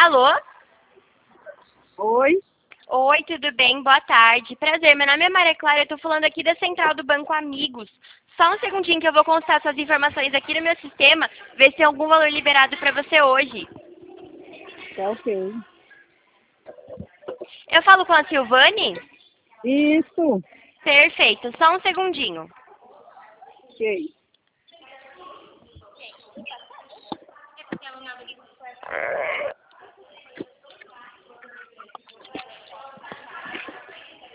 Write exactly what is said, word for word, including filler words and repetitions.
Alô? Oi? Oi, tudo bem? Boa tarde. Prazer, meu nome é Maria Clara, eu tô falando aqui da Central do Banco Amigos. Só um segundinho que eu vou constar suas informações aqui no meu sistema, ver se tem algum valor liberado para você hoje. Tá ok. Eu falo com a Silvane? Isso. Perfeito, só um segundinho. Ok.